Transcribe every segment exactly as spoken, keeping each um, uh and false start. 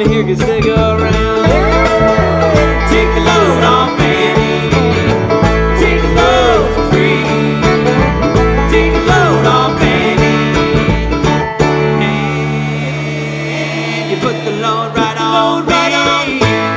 here can stick around. Take a load off Annie. Take a load for free. Take a load off Annie. And you put the load right on, right on.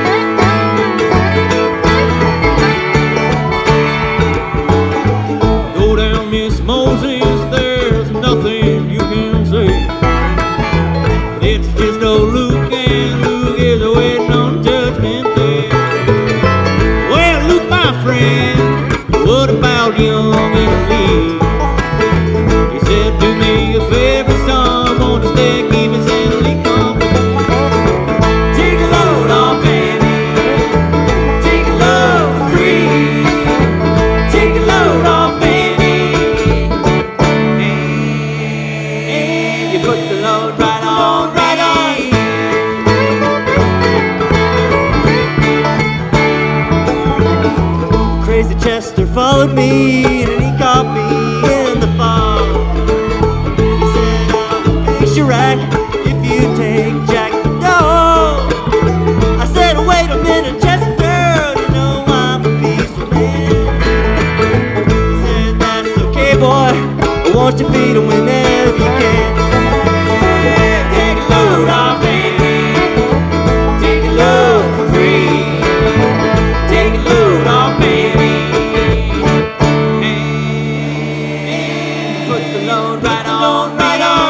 Go down, Miss Moses, there's nothing you can say. It's just old Luke, and Luke is waiting on Judgment Day. Well, Luke, my friend, what about young Italy? He said, do me a favor, son, won't you stay, keep us Italy company. Take a load off Annie. Take a load for free. Take a load off Annie. And you put the load right on, right on. Crazy Chester followed me and he caught me in the fall. He said, I'll fix your rack if you take Jack the dog. I said, wait a minute, Chester, you know I'm a peaceful man. He said, that's okay, boy, but won't you feed him whenever you can. Take a load off Annie. Take a load for free. Take a load off Annie. And put the load right on, right on.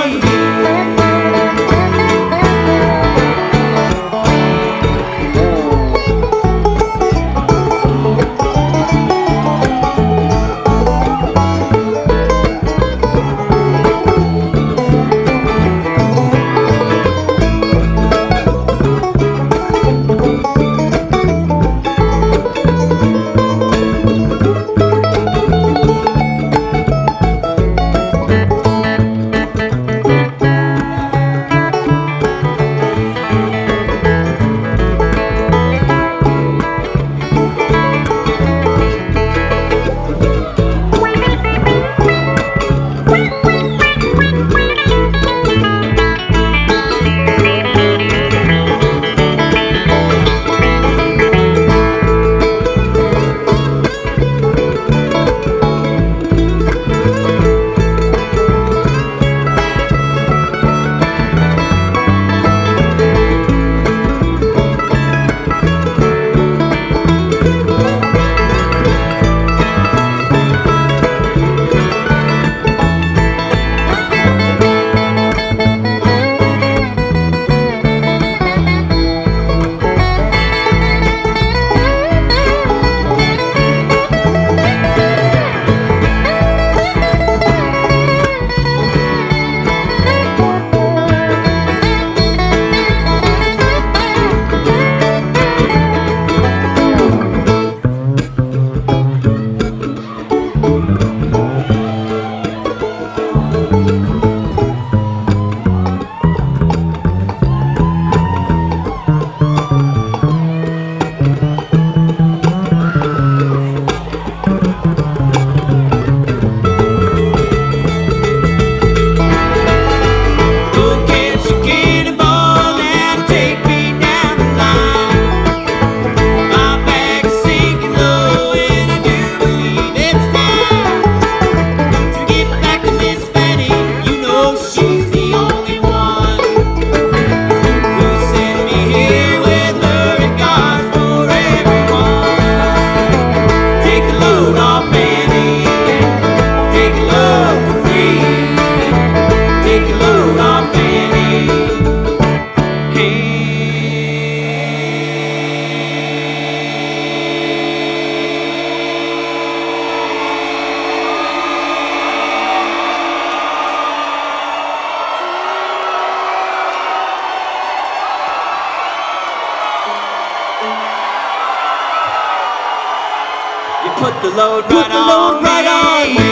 You put the load right on, right on.